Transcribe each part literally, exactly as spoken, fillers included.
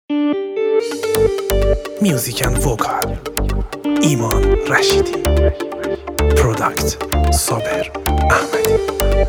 میوزیک اند وکال ایمان رشیدی، پروداکت صابر احمدی.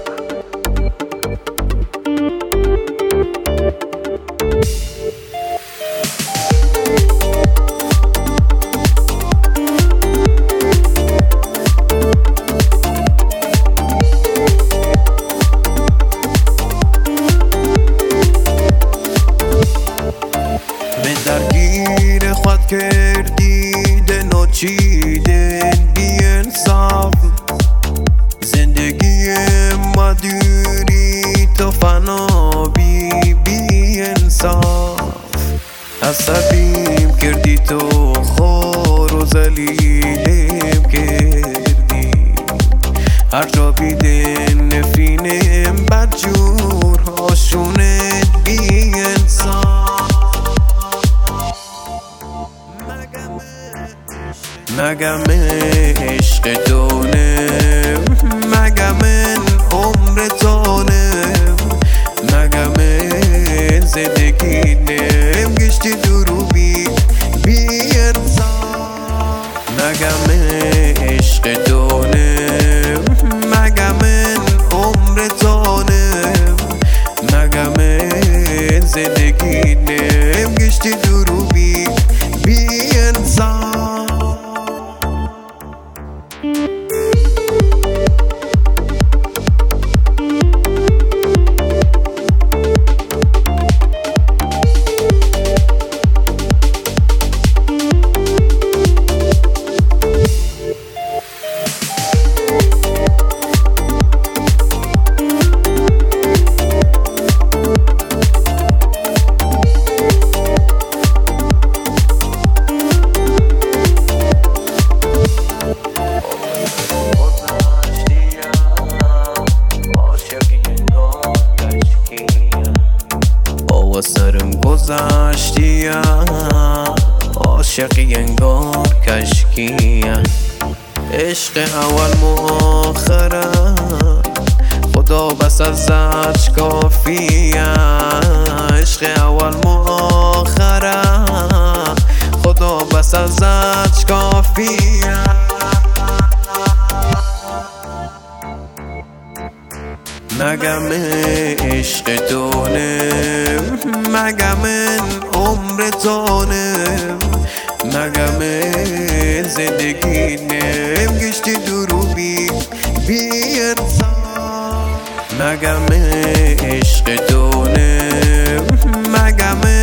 درگیر خود کردی دل و چیده بی انصاف، زندگی ما دوری تو فنا بی بی انصاف. عصبیم کردی تو خور و ذلیلیم کردی، هر جا بیدن نفرینم بدجور هاشونه بی انصاف. مگه من عشق دونم، مگه من عمر تونم، مگه من زندگی نم گشتی درو بی بی انصاف. مگه من عشق دونم، مگه من عمر تونم، مگه من زندگی نم گشتی درو بی بی انصاف. سرم گذشتیم عاشقی انگار کشکیم، عشق اول مؤخره خدا بس ازش کافیه. عشق اول مؤخره خدا بس ازش کافیه. مگه من عشق دونم، مگه من عمر تونم، مگه من زندگی نم گشتی درو بی بی انصاف. مگه من عشق دونم، مگه من